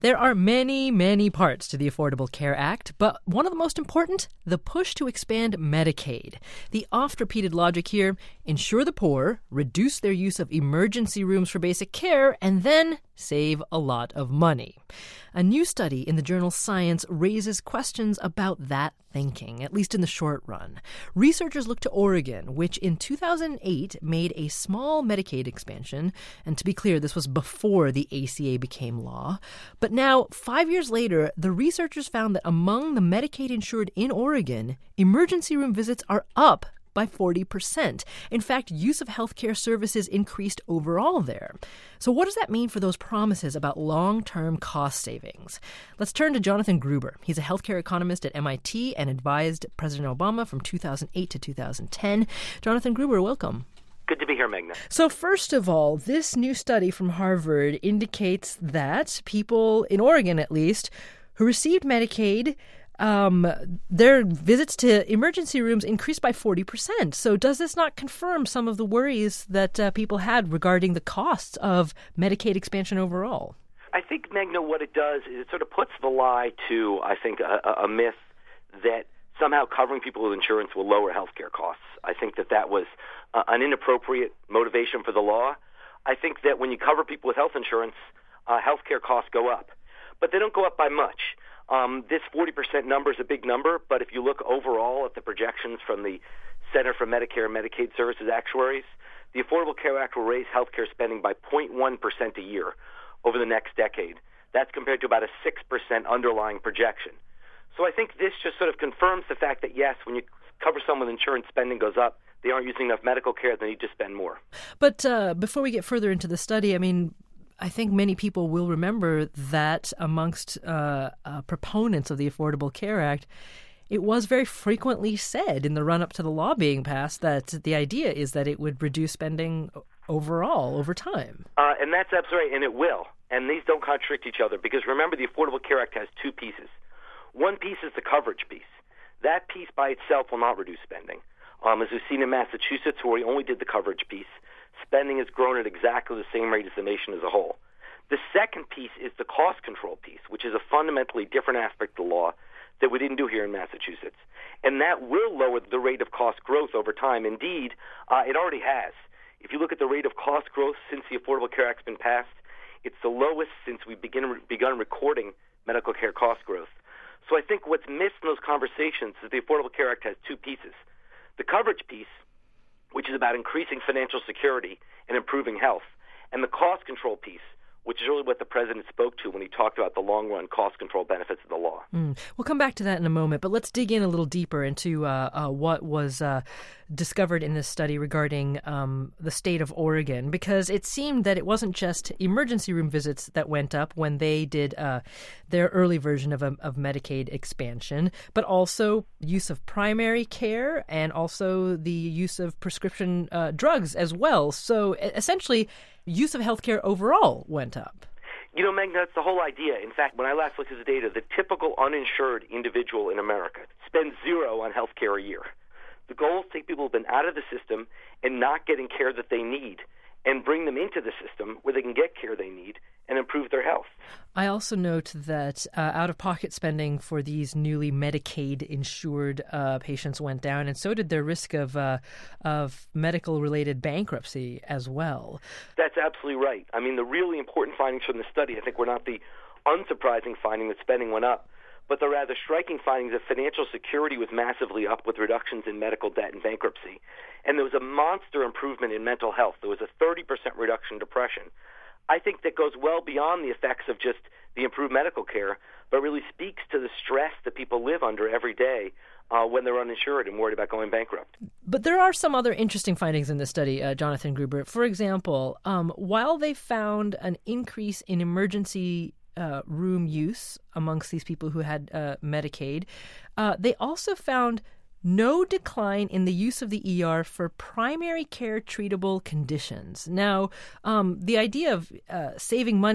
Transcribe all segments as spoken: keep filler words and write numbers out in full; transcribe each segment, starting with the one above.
There are many, many parts to the Affordable Care Act, but one of the most important, the push to expand Medicaid. The oft-repeated logic here, insure the poor, reduce their use of emergency rooms for basic care, and then save a lot of money. A new study in the journal Science raises questions about that thinking, at least in the short run. Researchers looked to Oregon, which in two thousand eight made a small Medicaid expansion. And to be clear, this was before the A C A became law. But now, five years later, the researchers found that among the Medicaid insured in Oregon, emergency room visits are up by forty percent. In fact, use of healthcare services increased overall there. So what does that mean for those promises about long-term cost savings? Let's turn to Jonathan Gruber. He's a healthcare economist at M I T and advised President Obama from two thousand eight to two thousand ten. Jonathan Gruber, welcome. Good to be here, Meghna. So first of all, this new study from Harvard indicates that people, in Oregon at least, who received Medicaid, Um, their visits to emergency rooms increased by forty percent. So does this not confirm some of the worries that uh, people had regarding the costs of Medicaid expansion overall? I think, Meghna, what it does is it sort of puts the lie to, I think, a, a myth that somehow covering people with insurance will lower healthcare costs. I think that that was uh, an inappropriate motivation for the law. I think that when you cover people with health insurance, uh, healthcare costs go up. But they don't go up by much. Um, this forty percent number is a big number, but if you look overall at the projections from the Center for Medicare and Medicaid Services actuaries, the Affordable Care Act will raise healthcare spending by zero point one percent a year over the next decade. That's compared to about a six percent underlying projection. So I think this just sort of confirms the fact that, yes, when you cover someone with insurance, spending goes up. They aren't using enough medical care, they need to spend more. But uh, before we get further into the study, I mean, I think many people will remember that amongst uh, uh, proponents of the Affordable Care Act, it was very frequently said in the run-up to the law being passed that the idea is that it would reduce spending overall over time. Uh, and that's absolutely right, and it will. And these don't contradict each other because, remember, the Affordable Care Act has two pieces. One piece is the coverage piece. That piece by itself will not reduce spending. Um, as we've seen in Massachusetts, where we only did the coverage piece, spending has grown at exactly the same rate as the nation as a whole. The second piece is the cost control piece, which is a fundamentally different aspect of the law that we didn't do here in Massachusetts. And that will lower the rate of cost growth over time. Indeed, uh, it already has. If you look at the rate of cost growth since the Affordable Care Act's been passed, it's the lowest since we begin, begun recording medical care cost growth. So I think what's missed in those conversations is the Affordable Care Act has two pieces. The coverage piece, which is about increasing financial security and improving health, and the cost control piece, which is really what the president spoke to when he talked about the long-run cost control benefits of the law. Mm. We'll come back to that in a moment, but let's dig in a little deeper into uh, uh, what was uh, discovered in this study regarding um, the state of Oregon, because it seemed that it wasn't just emergency room visits that went up when they did uh, their early version of, a, of Medicaid expansion, but also use of primary care and also the use of prescription uh, drugs as well. So essentially, use of healthcare overall went up. You know, Meg, that's the whole idea. In fact, when I last looked at the data, the typical uninsured individual in America spends zero on health care a year. The goal is to take people who have been out of the system and not getting care that they need and bring them into the system where they can get care they need and improve their health. I also note that uh, out-of-pocket spending for these newly Medicaid-insured uh, patients went down, and so did their risk of uh, of medical-related bankruptcy as well. That's absolutely right. I mean, the really important findings from the study, I think, were not the unsurprising finding that spending went up, but the rather striking findings that financial security was massively up with reductions in medical debt and bankruptcy. And there was a monster improvement in mental health. There was a thirty percent reduction in depression. I think that goes well beyond the effects of just the improved medical care, but really speaks to the stress that people live under every day uh, when they're uninsured and worried about going bankrupt. But there are some other interesting findings in this study, uh, Jonathan Gruber. For example, um, while they found an increase in emergency uh, room use amongst these people who had uh, Medicaid, uh, they also found no decline in the use of the E R for primary care treatable conditions. Now, um, the idea of uh, saving money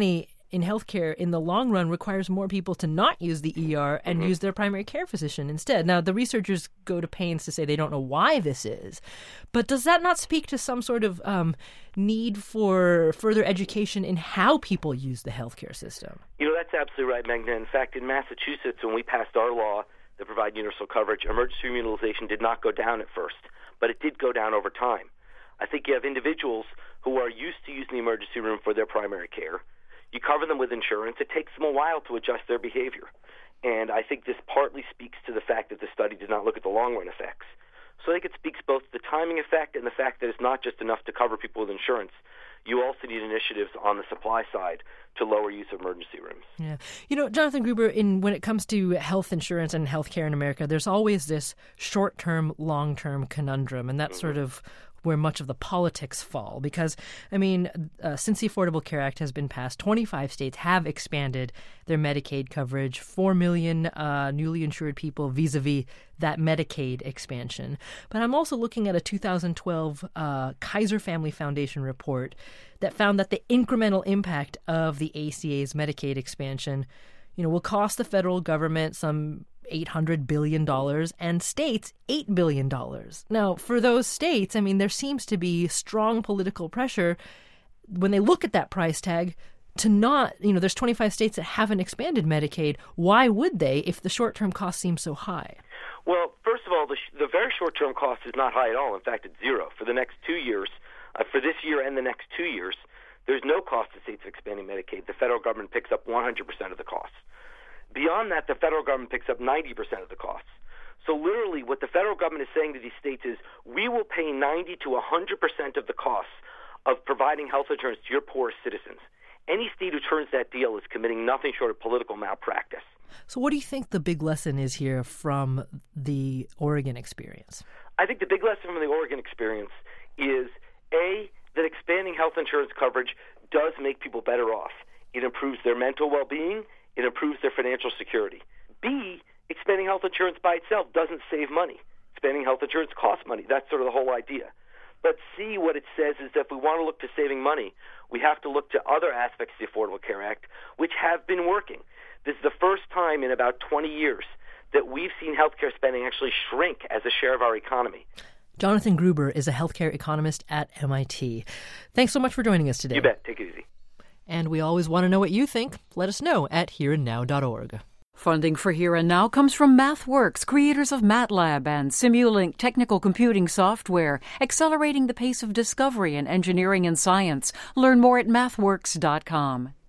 in healthcare in the long run requires more people to not use the E R and mm-hmm. use their primary care physician instead. Now, the researchers go to pains to say they don't know why this is, but does that not speak to some sort of um, need for further education in how people use the healthcare system? You know, that's absolutely right, Magna. In fact, in Massachusetts, when we passed our law that provide universal coverage, emergency room utilization did not go down at first, but it did go down over time. I think you have individuals who are used to using the emergency room for their primary care. You cover them with insurance. It takes them a while to adjust their behavior. And I think this partly speaks to the fact that the study did not look at the long-run effects. So I think it speaks both to the timing effect and the fact that it's not just enough to cover people with insurance. You also need initiatives on the supply side to lower use of emergency rooms. Yeah. You know, Jonathan Gruber, in when it comes to health insurance and healthcare in America, there's always this short-term, long-term conundrum, and that's mm-hmm. sort of where much of the politics fall. Because, I mean, uh, since the Affordable Care Act has been passed, twenty-five states have expanded their Medicaid coverage, four million uh, newly insured people vis-a-vis that Medicaid expansion. But I'm also looking at a two thousand twelve uh, Kaiser Family Foundation report that found that the incremental impact of the A C A's Medicaid expansion, you know, will cost the federal government some eight hundred billion dollars and states eight billion dollars. Now, for those states, I mean, there seems to be strong political pressure when they look at that price tag to not, you know, there's twenty-five states that haven't expanded Medicaid. Why would they if the short-term cost seems so high? Well, first of all, the, sh- the very short-term cost is not high at all. In fact, it's zero. For the next two years, uh, for this year and the next two years, there's no cost to states of expanding Medicaid. The federal government picks up one hundred percent of the costs. Beyond that, the federal government picks up ninety percent of the costs. So literally what the federal government is saying to these states is, we will pay ninety to one hundred percent of the costs of providing health insurance to your poorest citizens. Any state who turns that deal is committing nothing short of political malpractice. So what do you think the big lesson is here from the Oregon experience? I think the big lesson from the Oregon experience is, A, that expanding health insurance coverage does make people better off. It improves their mental well-being. It improves their financial security. B, expanding health insurance by itself doesn't save money. Expanding health insurance costs money. That's sort of the whole idea. But C, what it says is that if we want to look to saving money, we have to look to other aspects of the Affordable Care Act, which have been working. This is the first time in about twenty years that we've seen healthcare spending actually shrink as a share of our economy. Jonathan Gruber is a healthcare economist at M I T. Thanks so much for joining us today. You bet. Take it easy. And we always want to know what you think. Let us know at here and now dot org. Funding for Here and Now comes from MathWorks, creators of MATLAB and Simulink technical computing software, accelerating the pace of discovery in engineering and science. Learn more at mathworks dot com.